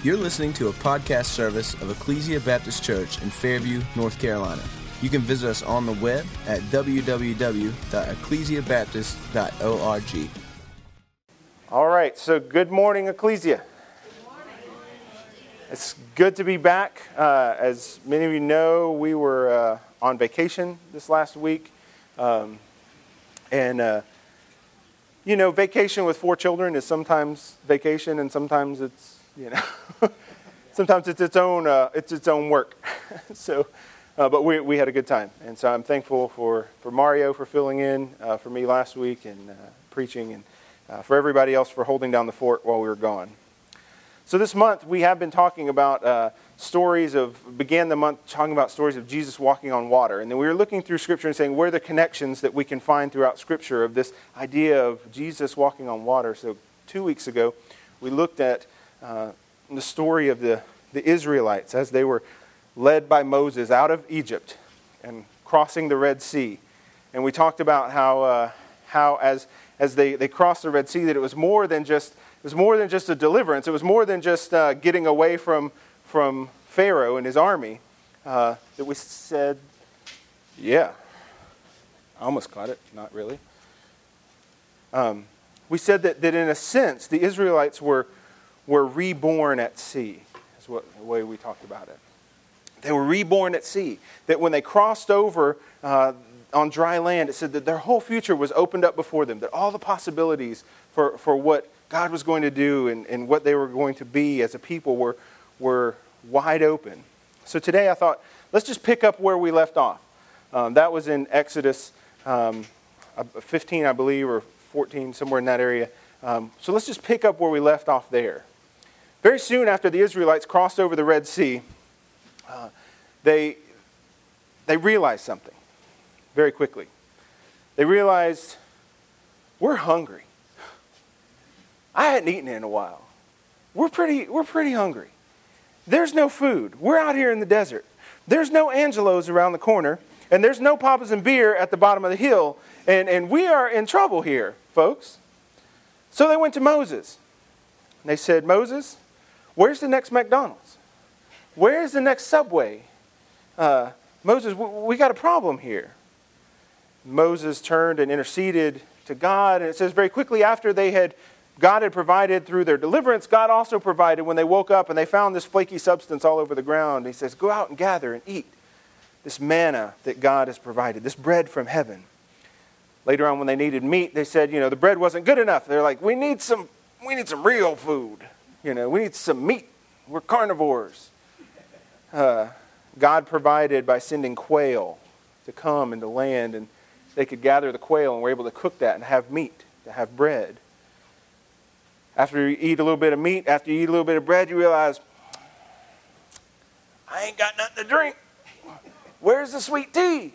You're listening to a podcast service of Ecclesia Baptist Church in Fairview, North Carolina. You can visit us on the web at www.ecclesiabaptist.org. All right, so good morning, Ecclesia. It's good to be back. As many of you know, we were on vacation this last week. Vacation with 4 children is sometimes vacation, and sometimes it's, sometimes it's its own work. But we had a good time, and so I'm thankful for Mario for filling in for me last week and preaching, and for everybody else for holding down the fort while we were gone. So this month we have been talking about began the month talking about stories of Jesus walking on water. And then we were looking through Scripture and saying, where are the connections that we can find throughout Scripture of this idea of Jesus walking on water? So 2 weeks ago, we looked at the story of the Israelites as they were led by Moses out of Egypt and crossing the Red Sea. And we talked about how as they crossed the Red Sea, that it was more than just a deliverance. It was more than just getting away from Pharaoh and his army. That we said, I almost caught it, not really. We said that in a sense, the Israelites were reborn at sea, is the way we talked about it. They were reborn at sea. That when they crossed over on dry land, it said that their whole future was opened up before them, that all the possibilities for what God was going to do and what they were going to be as a people were wide open. So today I thought, let's just pick up where we left off. That was in Exodus 15, I believe, or 14, somewhere in that area. So let's just pick up where we left off there. Very soon after the Israelites crossed over the Red Sea, they realized something very quickly. They realized, we're hungry. I hadn't eaten in a while. We're pretty hungry. There's no food. We're out here in the desert. There's no Angelo's around the corner, and there's no Papa's and beer at the bottom of the hill, and we are in trouble here, folks. So they went to Moses. And they said, Moses, where's the next McDonald's? Where's the next Subway? Moses, we got a problem here. Moses turned and interceded to God, and it says very quickly after God had provided through their deliverance, God also provided when they woke up and they found this flaky substance all over the ground. He says, go out and gather and eat this manna that God has provided, this bread from heaven. Later on when they needed meat, they said, the bread wasn't good enough. They're like, we need some real food. We need some meat. We're carnivores. God provided by sending quail to come into land, and they could gather the quail and were able to cook that and have meat, to have bread. After you eat a little bit of meat, after you eat a little bit of bread, you realize, I ain't got nothing to drink. Where's the sweet tea?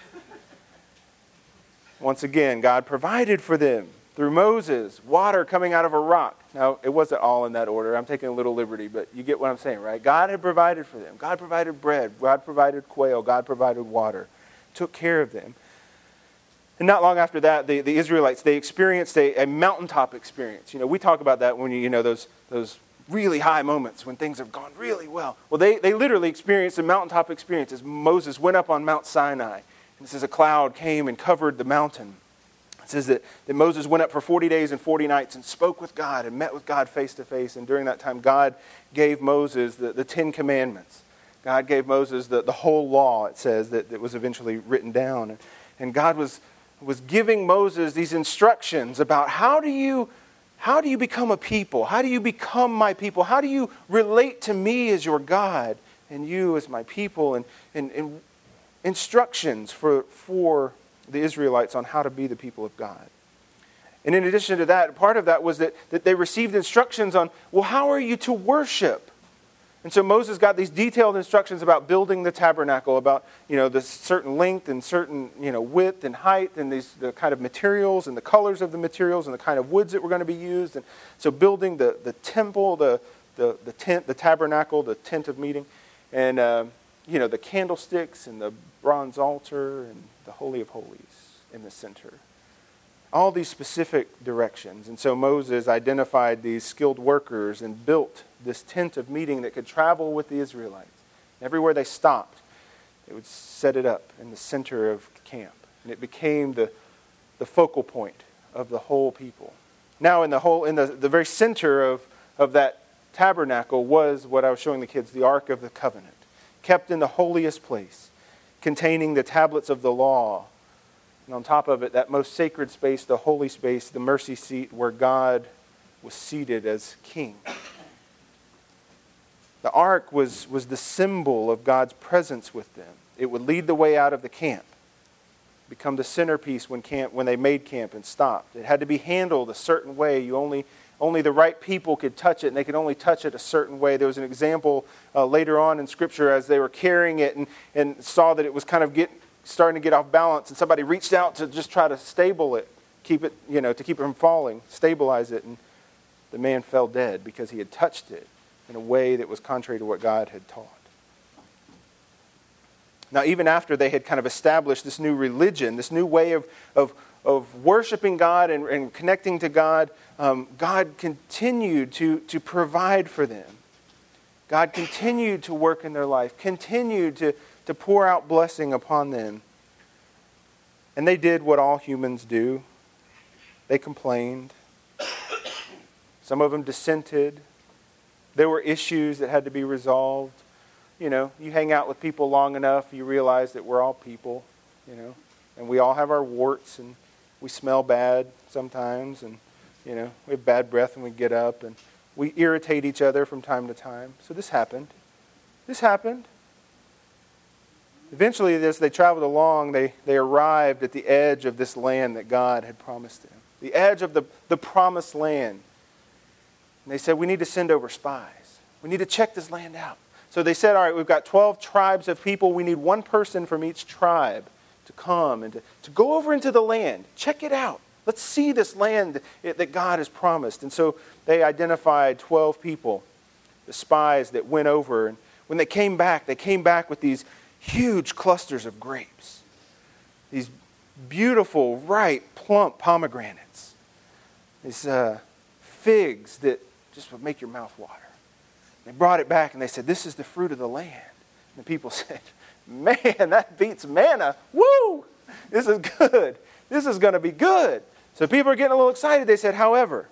Once again, God provided for them through Moses, water coming out of a rock. Now, it wasn't all in that order. I'm taking a little liberty, but you get what I'm saying, right? God had provided for them. God provided bread. God provided quail. God provided water. Took care of them. And not long after that, the Israelites, they experienced a mountaintop experience. We talk about that when those really high moments when things have gone really well. Well, they literally experienced a mountaintop experience as Moses went up on Mount Sinai. And it says a cloud came and covered the mountain. It says that Moses went up for 40 days and 40 nights and spoke with God and met with God face to face. And during that time, God gave Moses the 10 Commandments. God gave Moses the whole law, it says, that was eventually written down. And God was giving Moses these instructions about how do you become a people? How do you become my people? How do you relate to me as your God and you as my people? And instructions for the Israelites on how to be the people of God. And in addition to that, part of that was that they received instructions on, how are you to worship? And so Moses got these detailed instructions about building the tabernacle, about the certain length and certain width and height, and the kind of materials and the colors of the materials and the kind of woods that were going to be used. And so building the temple, the tent, the tabernacle, the tent of meeting, and the candlesticks and the bronze altar and the Holy of Holies in the center. All these specific directions. And so Moses identified these skilled workers and built this tent of meeting that could travel with the Israelites. Everywhere they stopped, they would set it up in the center of camp. And it became the focal point of the whole people. Now in the very center of that tabernacle was what I was showing the kids, the Ark of the Covenant, kept in the holiest place, containing the tablets of the law. And on top of it, that most sacred space, the holy space, the mercy seat where God was seated as king. The ark was the symbol of God's presence with them. It would lead the way out of the camp, become the centerpiece when they made camp and stopped. It had to be handled a certain way. Only the right people could touch it, and they could only touch it a certain way. There was an example later on in Scripture as they were carrying it and saw that it was kind of starting to get off balance, and somebody reached out to just try to stable it, keep it, to keep it from falling, stabilize it, and the man fell dead because he had touched it in a way that was contrary to what God had taught. Now, even after they had kind of established this new religion, this new way of worshiping God and connecting to God, God continued to provide for them. God continued to work in their life, continued to pour out blessing upon them. And they did what all humans do. They complained. Some of them dissented. There were issues that had to be resolved. You hang out with people long enough, you realize that we're all people, and we all have our warts, and we smell bad sometimes, and, we have bad breath when we get up, and we irritate each other from time to time. So this happened. Eventually, as they traveled along, they arrived at the edge of this land that God had promised them. The edge of the promised land. And they said, we need to send over spies. We need to check this land out. So they said, all right, we've got 12 tribes of people. We need one person from each tribe to come and to go over into the land. Check it out. Let's see this land that God has promised. And so they identified 12 people, the spies that went over. And when they came back with these huge clusters of grapes. These beautiful, ripe, plump pomegranates. These figs that just would make your mouth water. They brought it back and they said, this is the fruit of the land. And the people said, man, that beats manna. Woo! This is good. This is going to be good. So people are getting a little excited. They said, however,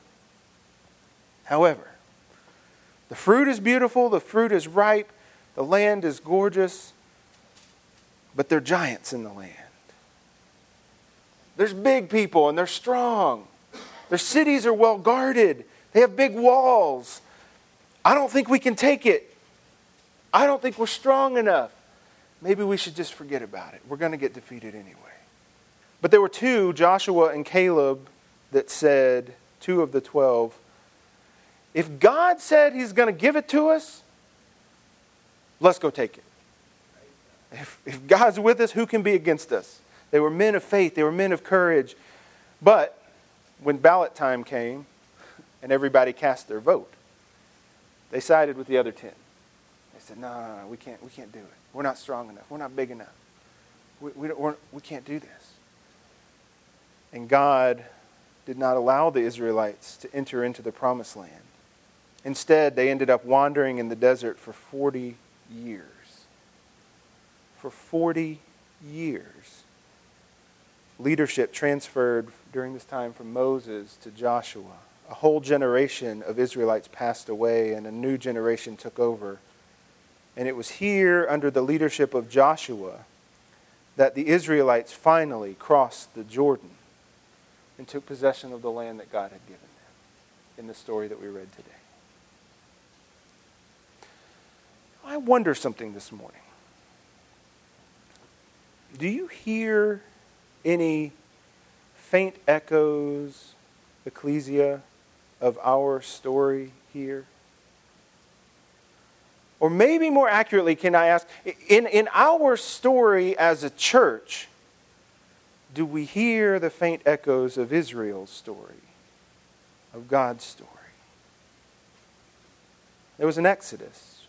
the fruit is beautiful, the fruit is ripe, the land is gorgeous, but there are giants in the land. There's big people and they're strong. Their cities are well guarded. They have big walls. I don't think we can take it. I don't think we're strong enough. Maybe we should just forget about it. We're going to get defeated anyway. But there were two, Joshua and Caleb, that said, 2 of the 12, if God said He's going to give it to us, let's go take it. If God's with us, who can be against us? They were men of faith. They were men of courage. But when ballot time came and everybody cast their vote, they sided with the other 10. They said, no, we can't do it. We're not strong enough. We're not big enough. We can't do this. And God did not allow the Israelites to enter into the promised land. Instead, they ended up wandering in the desert for 40 years. For 40 years. Leadership transferred during this time from Moses to Joshua. A whole generation of Israelites passed away and a new generation took over. And it was here under the leadership of Joshua that the Israelites finally crossed the Jordan and took possession of the land that God had given them in the story that we read today. I wonder something this morning. Do you hear any faint echoes, ecclesia, of our story here? Or maybe more accurately, can I ask, in our story as a church, do we hear the faint echoes of Israel's story, of God's story? There was an exodus,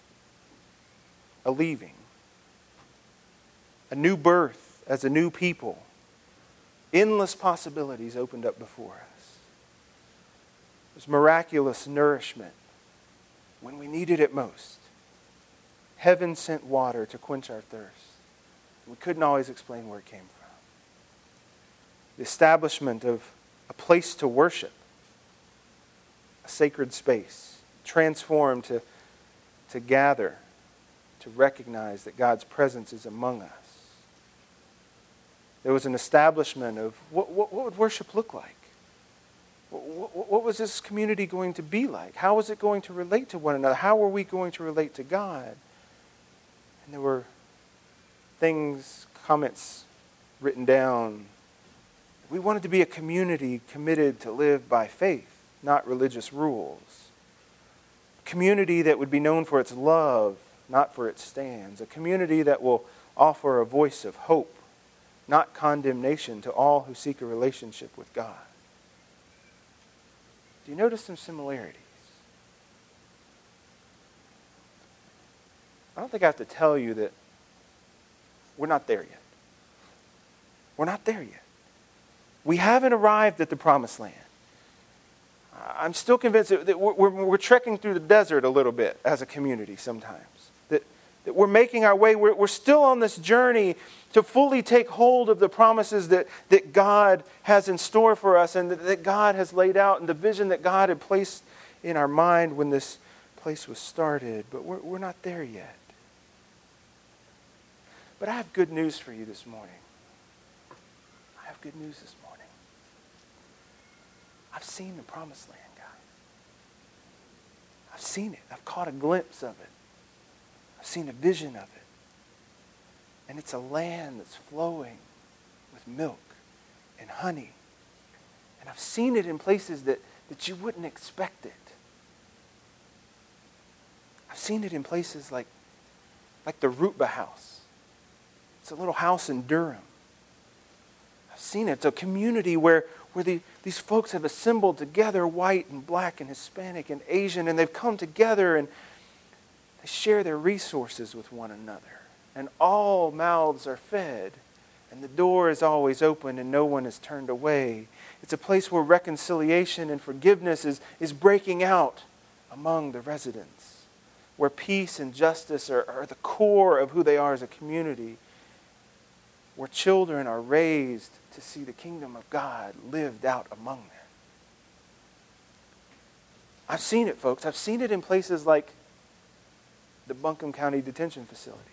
a leaving, a new birth as a new people, Endless possibilities opened up before us. There's miraculous nourishment when we needed it most. Heaven sent water to quench our thirst. We couldn't always explain where it came from. The establishment of a place to worship, a sacred space, transformed to gather, to recognize that God's presence is among us. There was an establishment of what would worship look like? What was this community going to be like? How was it going to relate to one another? How were we going to relate to God? And there were things, comments written down. We wanted to be a community committed to live by faith, not religious rules. A community that would be known for its love, not for its stands. A community that will offer a voice of hope, not condemnation, to all who seek a relationship with God. Do you notice some similarities? I don't think I have to tell you that we're not there yet. We're not there yet. We haven't arrived at the promised land. I'm still convinced that we're trekking through the desert a little bit as a community sometimes. That we're making our way. We're still on this journey to fully take hold of the promises that God has in store for us and that God has laid out and the vision that God had placed in our mind when this place was started. But we're not there yet. But I have good news for you this morning. I have good news this morning. I've seen the promised land, guys. I've seen it. I've caught a glimpse of it. I've seen a vision of it. And it's a land that's flowing with milk and honey. And I've seen it in places that you wouldn't expect it. I've seen it in places like the Rutba House. It's a little house in Durham. I've seen it. It's a community where these folks have assembled together, white and black and Hispanic and Asian, and they've come together and they share their resources with one another. And all mouths are fed. And the door is always open and no one is turned away. It's a place where reconciliation and forgiveness is breaking out among the residents. Where peace and justice are the core of who they are as a community. Where children are raised to see the kingdom of God lived out among them. I've seen it, folks. I've seen it in places like the Buncombe County Detention Facility,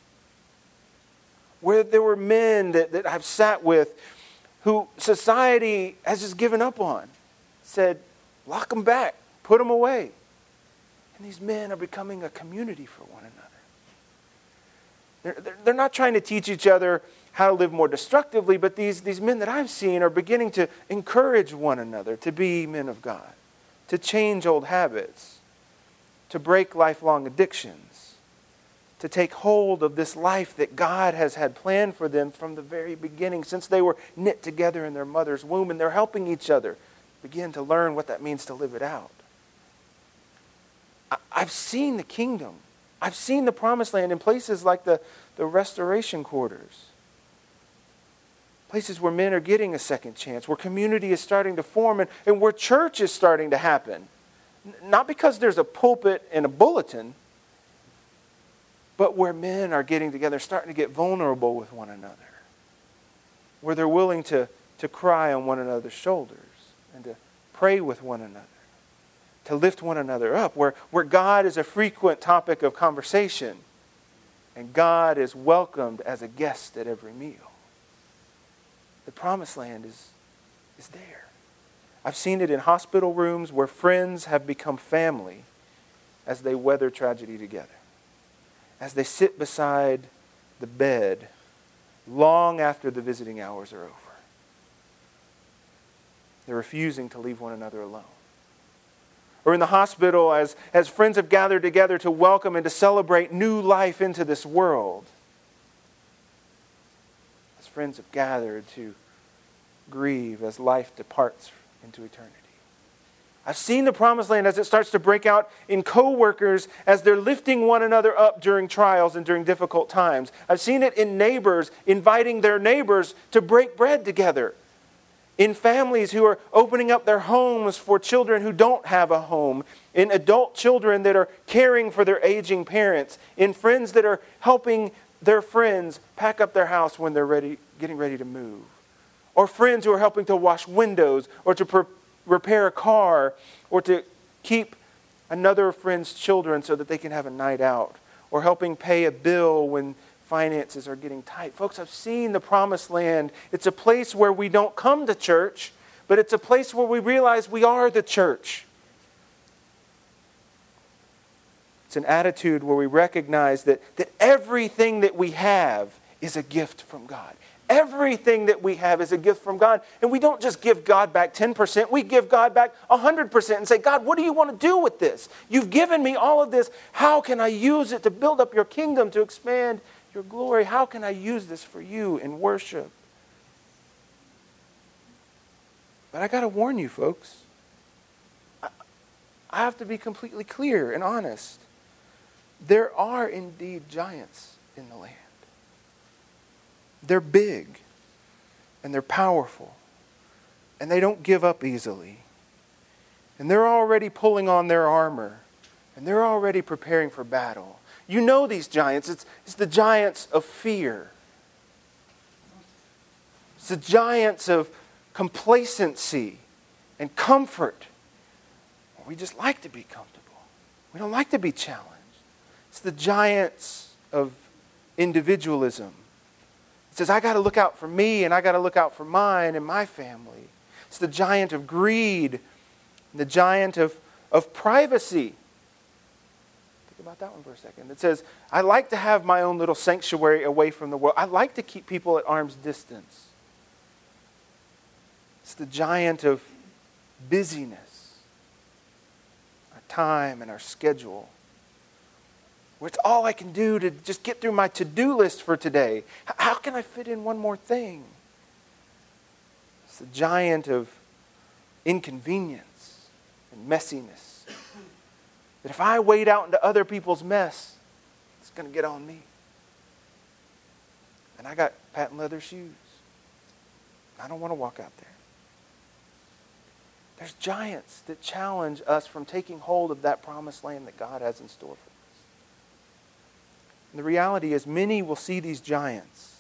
where there were men that I've sat with who society has just given up on, said, lock them back, put them away. And these men are becoming a community for one another. They're not trying to teach each other how to live more destructively, but these men that I've seen are beginning to encourage one another to be men of God, to change old habits, to break lifelong addictions, to take hold of this life that God has had planned for them from the very beginning, since they were knit together in their mother's womb, and they're helping each other begin to learn what that means to live it out. I've seen the kingdom. I've seen the promised land in places like the restoration quarters. Places where men are getting a second chance, where community is starting to form, and where church is starting to happen. Not because there's a pulpit and a bulletin, but where men are getting together, starting to get vulnerable with one another. Where they're willing to cry on one another's shoulders and to pray with one another, to lift one another up, where God is a frequent topic of conversation and God is welcomed as a guest at every meal. The promised land is there. I've seen it in hospital rooms where friends have become family as they weather tragedy together. As they sit beside the bed long after the visiting hours are over. They're refusing to leave one another alone. Or in the hospital as friends have gathered together to welcome and to celebrate new life into this world. As friends have gathered to grieve as life departs into eternity. I've seen the promised land as it starts to break out in co-workers as they're lifting one another up during trials and during difficult times. I've seen it in neighbors inviting their neighbors to break bread together in families who are opening up their homes for children who don't have a home, in adult children that are caring for their aging parents, in friends that are helping their friends pack up their house when they're getting ready to move, or friends who are helping to wash windows or to repair a car or to keep another friend's children so that they can have a night out, or helping pay a bill when finances are getting tight. Folks, I've seen the Promised Land. It's a place where we don't come to church, but it's a place where we realize we are the church. It's an attitude where we recognize that everything that we have is a gift from God. Everything that we have is a gift from God. And we don't just give God back 10%. We give God back 100% and say, God, what do you want to do with this? You've given me all of this. How can I use it to build up your kingdom, to expand your glory? How can I use this for you in worship? But I got to warn you, folks. I have to be completely clear and honest. There are indeed giants in the land. They're big, and they're powerful, and they don't give up easily. And they're already pulling on their armor, and they're already preparing for battle. You know these giants. It's the giants of fear. It's the giants of complacency and comfort. We just like to be comfortable. We don't like to be challenged. It's the giants of individualism. It says, I got to look out for me, and I got to look out for mine and my family. It's the giant of greed, the giant of privacy. Think about that one for a second. It says, I like to have my own little sanctuary away from the world. I like to keep people at arm's distance. It's the giant of busyness, our time and our schedule, where it's all I can do to just get through my to-do list for today. How can I fit in one more thing? It's the giant of inconvenience and messiness. That if I wade out into other people's mess, it's going to get on me. And I got patent leather shoes. I don't want to walk out there. There's giants that challenge us from taking hold of that promised land that God has in store for us. And the reality is, many will see these giants.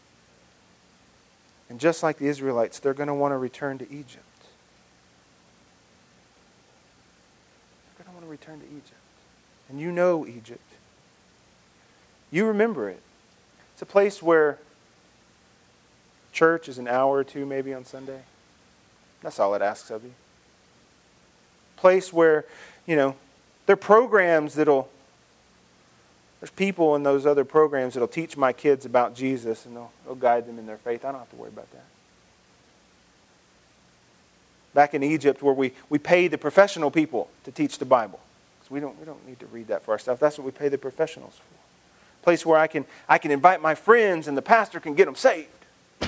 And just like the Israelites, they're going to want to return to Egypt. They're going to want to return to Egypt. And you know Egypt. You remember it. It's a place where church is an hour or two maybe on Sunday. That's all it asks of you. Place where, there are programs there's people in those other programs that'll teach my kids about Jesus, and they'll guide them in their faith. I don't have to worry about that. Back in Egypt, where we pay the professional people to teach the Bible. So we don't need to read that for ourselves. That's what we pay the professionals for. A place where I can invite my friends and the pastor can get them saved. A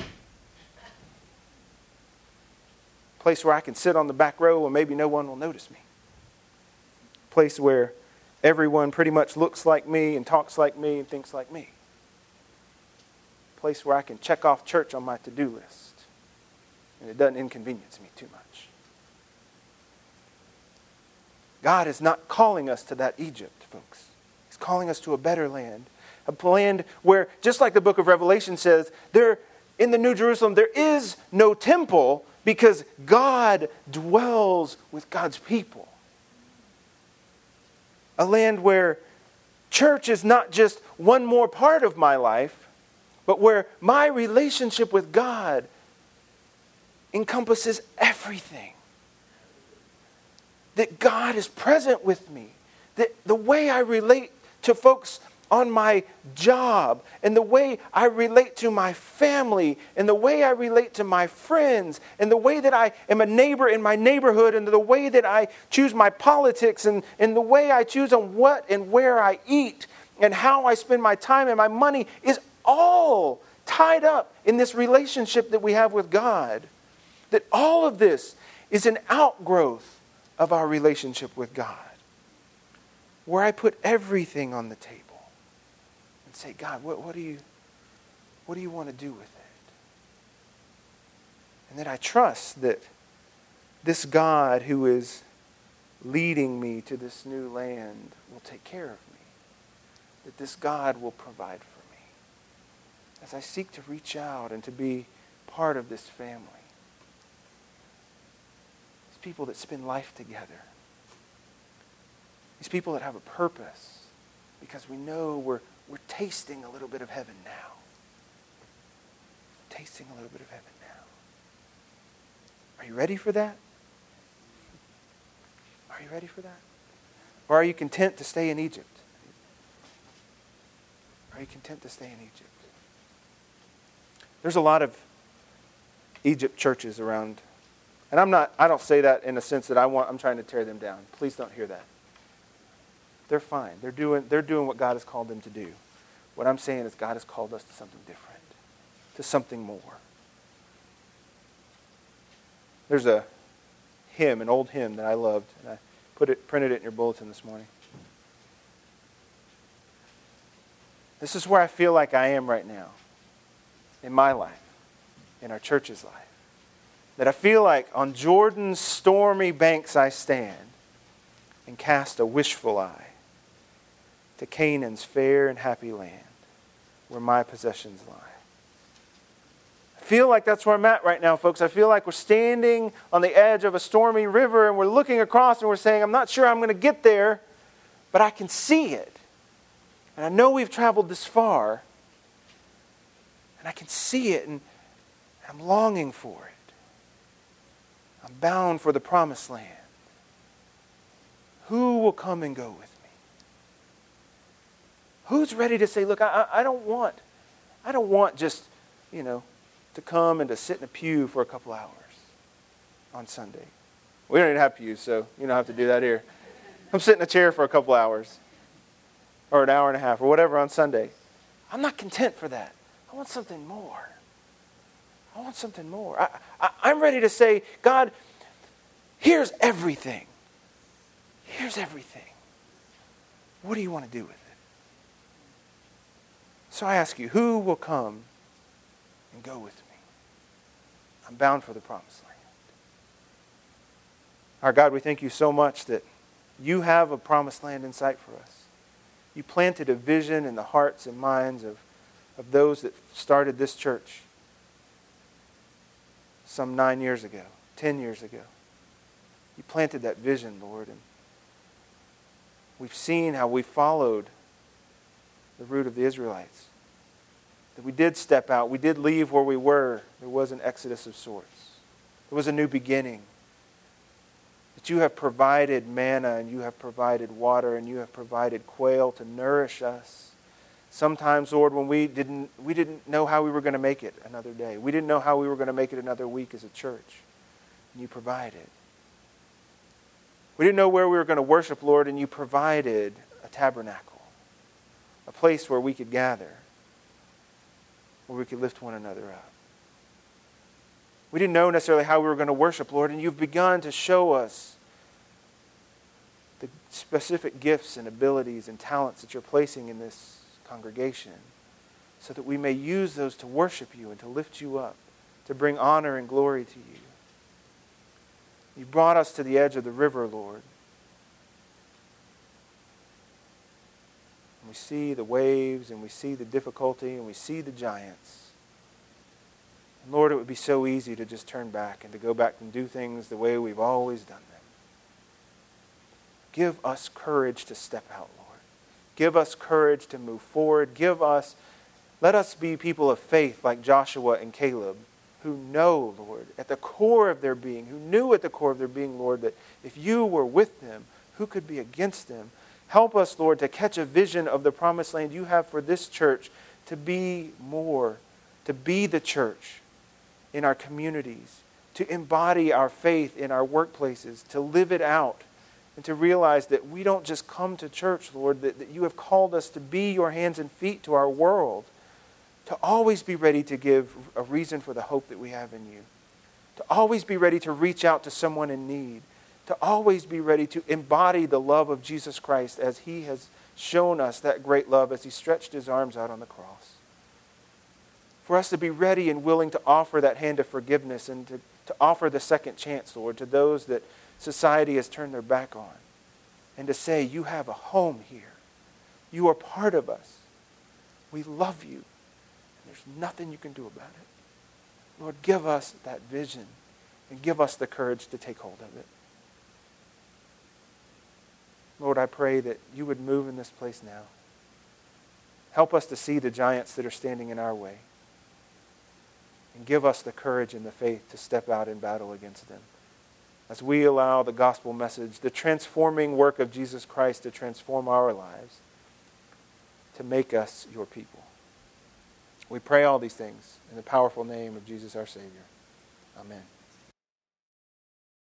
place where I can sit on the back row and maybe no one will notice me. A place where everyone pretty much looks like me and talks like me and thinks like me. A place where I can check off church on my to-do list. And it doesn't inconvenience me too much. God is not calling us to that Egypt, folks. He's calling us to a better land. A land where, just like the book of Revelation says, in the New Jerusalem there is no temple because God dwells with God's people. A land where church is not just one more part of my life, but where my relationship with God encompasses everything. That God is present with me. That the way I relate to folks on my job, and the way I relate to my family, and the way I relate to my friends, and the way that I am a neighbor in my neighborhood, and the way that I choose my politics, and the way I choose on what and where I eat, and how I spend my time and my money is all tied up in this relationship that we have with God. That all of this is an outgrowth of our relationship with God. Where I put everything on the table. Say, God, what do you want to do with it? And that I trust that this God who is leading me to this new land will take care of me. That this God will provide for me as I seek to reach out and to be part of this family. These people that spend life together. These people that have a purpose because we know we're tasting a little bit of heaven now. Tasting a little bit of heaven now. Are you ready for that? Are you ready for that? Or are you content to stay in Egypt? Are you content to stay in Egypt? There's a lot of Egypt churches around. And I don't say that in the sense that I'm trying to tear them down. Please don't hear that. They're fine. They're doing what God has called them to do. What I'm saying is God has called us to something different, to something more. There's a hymn, an old hymn that I loved, and I printed it in your bulletin this morning. This is where I feel like I am right now, in my life, in our church's life. That I feel like on Jordan's stormy banks I stand and cast a wishful eye to Canaan's fair and happy land where my possessions lie. I feel like that's where I'm at right now, folks. I feel like we're standing on the edge of a stormy river and we're looking across and we're saying, I'm not sure I'm going to get there, but I can see it. And I know we've traveled this far, and I can see it, and I'm longing for it. I'm bound for the promised land. Who will come and go with me? Who's ready to say, look, I don't want just, to come and to sit in a pew for a couple hours on Sunday. We don't even have pews, so you don't have to do that here. I'm sitting in a chair for a couple hours or an hour and a half or whatever on Sunday. I'm not content for that. I want something more. I want something more. I'm ready to say, God, here's everything. Here's everything. What do you want to do with it? So I ask you, who will come and go with me? I'm bound for the promised land. Our God, we thank you so much that you have a promised land in sight for us. You planted a vision in the hearts and minds of those that started this church some 9 years ago, 10 years ago. You planted that vision, Lord, and we've seen how we followed the route of the Israelites. That we did step out. We did leave where we were. There was an exodus of sorts. There was a new beginning. That you have provided manna and you have provided water and you have provided quail to nourish us. Sometimes, Lord, when we didn't know how we were going to make it another day. We didn't know how we were going to make it another week as a church. And you provided. We didn't know where we were going to worship, Lord, and you provided a tabernacle. A place where we could gather. Where we could lift one another up. We didn't know necessarily how we were going to worship, Lord, and you've begun to show us the specific gifts and abilities and talents that you're placing in this congregation so that we may use those to worship you and to lift you up, to bring honor and glory to you. You brought us to the edge of the river, Lord. And we see the waves and we see the difficulty and we see the giants. And Lord, it would be so easy to just turn back and to go back and do things the way we've always done them. Give us courage to step out, Lord. Give us courage to move forward. Let us be people of faith like Joshua and Caleb who know, Lord, at the core of their being, who knew at the core of their being, Lord, that if you were with them, who could be against them? Help us, Lord, to catch a vision of the promised land you have for this church to be more, to be the church in our communities, to embody our faith in our workplaces, to live it out, and to realize that we don't just come to church, Lord, that you have called us to be your hands and feet to our world, to always be ready to give a reason for the hope that we have in you, to always be ready to reach out to someone in need, to always be ready to embody the love of Jesus Christ as he has shown us that great love as he stretched his arms out on the cross. For us to be ready and willing to offer that hand of forgiveness and to offer the second chance, Lord, to those that society has turned their back on. And to say, you have a home here. You are part of us. We love you. And there's nothing you can do about it. Lord, give us that vision and give us the courage to take hold of it. Lord, I pray that you would move in this place now. Help us to see the giants that are standing in our way. And give us the courage and the faith to step out in battle against them. As we allow the gospel message, the transforming work of Jesus Christ to transform our lives, to make us your people. We pray all these things in the powerful name of Jesus our Savior. Amen.